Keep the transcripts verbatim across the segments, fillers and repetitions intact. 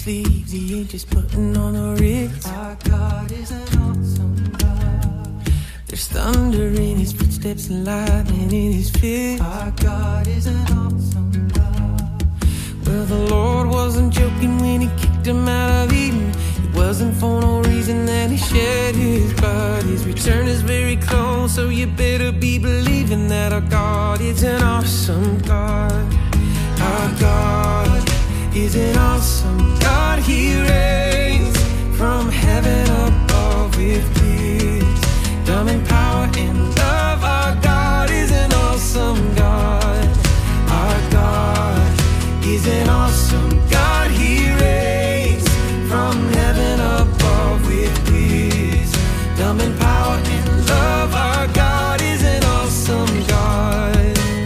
sleeves, he ain't just putting on the Ritz. Our God is an awesome God. There's thunder in his footsteps and lightning in his fist. Our God is an awesome God. Well, the Lord wasn't joking when he kicked him out of Eden. It wasn't for no reason that he shed his blood. His return is very close, so you better be believing that our God is an awesome God. Our God is an awesome God. He reigns from heaven above with wisdom and power and love. Our God is an awesome God. Our God is an awesome God. He reigns from heaven above with wisdom and power and love. Our God is an awesome God.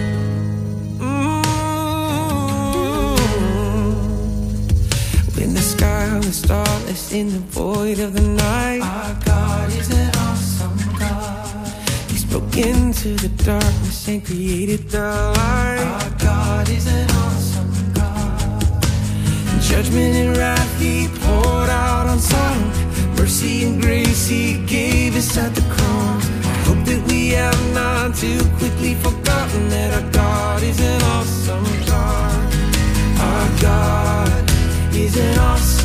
The starless in the void of the night. Our God is an awesome God. He spoke into the darkness and created the light. Our God is an awesome God. In judgment and wrath he poured out on Sodom. Mercy and grace he gave us at the cross. I hope that we have not too quickly forgotten that our God is an awesome God. Our God is an awesome